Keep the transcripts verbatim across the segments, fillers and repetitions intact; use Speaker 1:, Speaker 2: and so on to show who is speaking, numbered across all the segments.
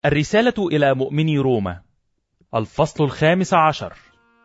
Speaker 1: الرسالة إلى مؤمني روما، الفصل الخامس عشر.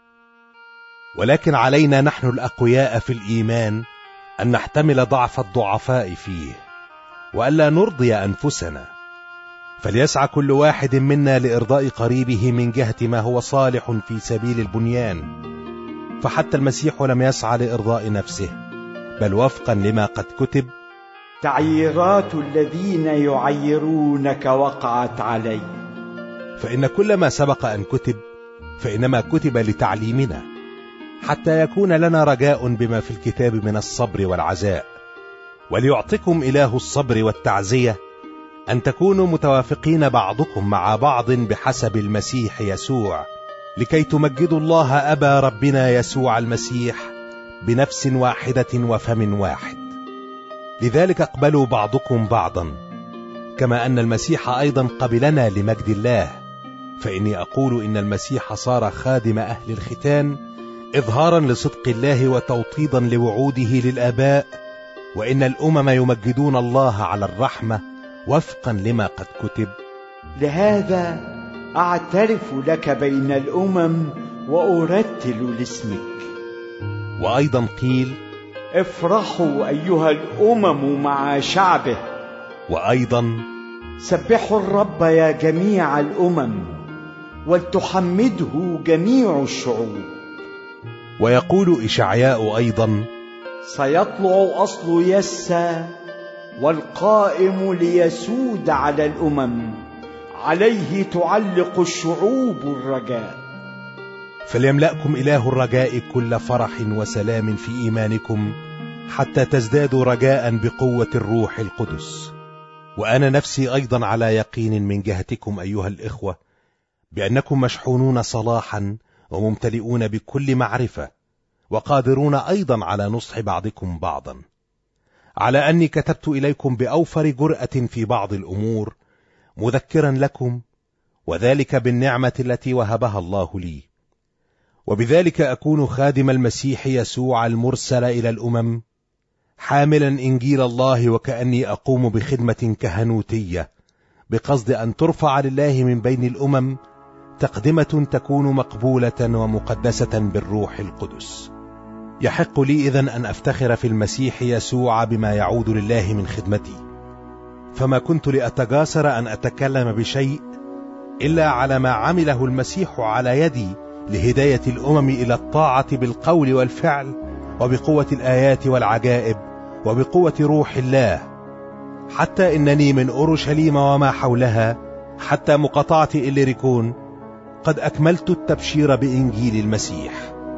Speaker 2: ولكن علينا نحن الأقوياء في الإيمان أن نحتمل ضعف الضعفاء فيه، وألا نرضي أنفسنا، فليسعى كل واحد منا لإرضاء قريبه من جهة ما هو صالح في سبيل البنيان. فحتى المسيح لم يسعى لإرضاء نفسه، بل وفقا لما قد كتب:
Speaker 3: تعييرات الذين يعيرونك وقعت علي.
Speaker 2: فإن كل ما سبق أن كتب فإنما كتب لتعليمنا، حتى يكون لنا رجاء بما في الكتاب من الصبر والعزاء، وليعطيكم إله الصبر والتعزية أن تكونوا متوافقين بعضكم مع بعض بحسب المسيح يسوع، لكي تمجدوا الله أبا ربنا يسوع المسيح بنفس واحدة وفم واحد. لذلك اقبلوا بعضكم بعضا، كما أن المسيح أيضا قبلنا لمجد الله. فإني أقول إن المسيح صار خادم أهل الختان إظهارا لصدق الله وتوطيدا لوعوده للآباء، وإن الأمم يمجدون الله على الرحمة وفقا لما قد كتب:
Speaker 3: لهذا أعترف لك بين الأمم وأرتل لاسمك.
Speaker 2: وأيضا قيل:
Speaker 3: افرحوا أيها الأمم مع شعبه.
Speaker 2: وأيضا:
Speaker 3: سبحوا الرب يا جميع الأمم، ولتحمده جميع الشعوب.
Speaker 2: ويقول إشعياء أيضا:
Speaker 3: سيطلع أصل يسى، والقائم ليسود على الأمم، عليه تعلق الشعوب الرجاء.
Speaker 2: فليملأكم إله الرجاء كل فرح وسلام في إيمانكم، حتى تزدادوا رجاء بقوة الروح القدس. وأنا نفسي أيضا على يقين من جهتكم أيها الإخوة، بأنكم مشحونون صلاحا وممتلئون بكل معرفة، وقادرون أيضا على نصح بعضكم بعضا، على أني كتبت إليكم بأوفر جرأة في بعض الأمور، مذكرا لكم، وذلك بالنعمة التي وهبها الله لي، وبذلك أكون خادم المسيح يسوع المرسل إلى الأمم، حاملا إنجيل الله، وكأني أقوم بخدمة كهنوتية، بقصد أن ترفع لله من بين الأمم تقدمة تكون مقبولة ومقدسة بالروح القدس. يحق لي إذن أن أفتخر في المسيح يسوع بما يعود لله من خدمتي، فما كنت لأتجاسر أن أتكلم بشيء إلا على ما عمله المسيح على يدي لهداية الأمم إلى الطاعة بالقول والفعل، وبقوة الآيات والعجائب، وبقوة روح الله، حتى إنني من أورشليم وما حولها حتى مقاطعة إليريكون قد أكملت التبشير بإنجيل المسيح.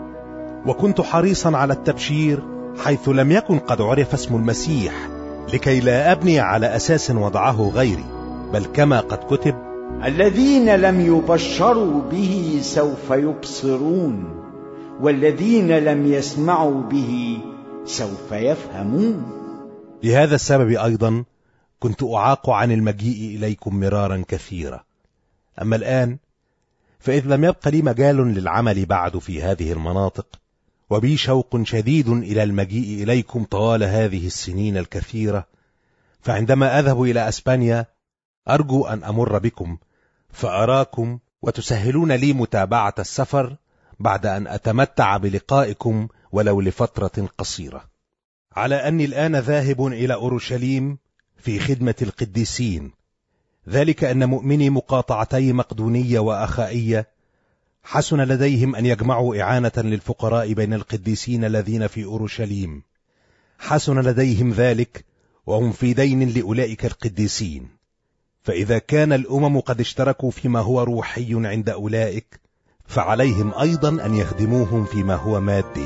Speaker 2: وكنت حريصا على التبشير حيث لم يكن قد عرف اسم المسيح، لكي لا أبني على أساس وضعه غيري، بل كما قد كتب:
Speaker 3: الذين لم يبشروا به سوف يبصرون، والذين لم يسمعوا به سوف يفهمون.
Speaker 2: لهذا السبب أيضا كنت أعاق عن المجيء إليكم مرارا كثيرا. أما الآن فإذ لم يبق لي مجال للعمل بعد في هذه المناطق، وبي شوق شديد إلى المجيء إليكم طوال هذه السنين الكثيرة، فعندما أذهب إلى أسبانيا أرجو أن أمر بكم فأراكم وتسهلون لي متابعة السفر، بعد أن أتمتع بلقائكم ولو لفترة قصيرة. على أني الآن ذاهب إلى أورشليم في خدمة القديسين، ذلك أن مؤمني مقاطعتي مقدونية وأخائية حسن لديهم أن يجمعوا إعانة للفقراء بين القديسين الذين في أورشليم. حسن لديهم ذلك وهم في دين لأولئك القديسين، فإذا كان الأمم قد اشتركوا فيما هو روحي عند أولئك، فعليهم أيضا أن يخدموهم فيما هو مادي.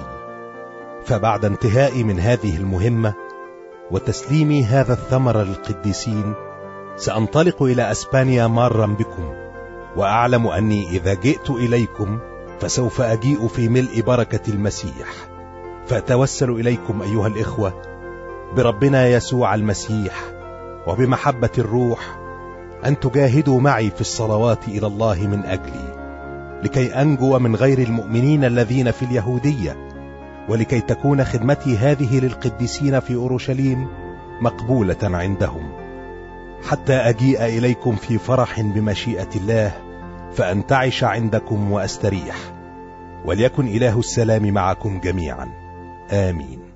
Speaker 2: فبعد انتهائي من هذه المهمة وتسليمي هذا الثمر للقديسين، سأنطلق إلى أسبانيا مارا بكم، وأعلم أني إذا جئت إليكم فسوف أجيء في ملء بركة المسيح. فأتوسل إليكم أيها الإخوة بربنا يسوع المسيح وبمحبة الروح أن تجاهدوا معي في الصلوات إلى الله من أجلي، لكي أنجو من غير المؤمنين الذين في اليهودية، ولكي تكون خدمتي هذه للقديسين في أورشليم مقبولة عندهم، حتى أجيء إليكم في فرح بمشيئة الله، فأنتعش عندكم وأستريح. وليكن إله السلام معكم جميعا. آمين.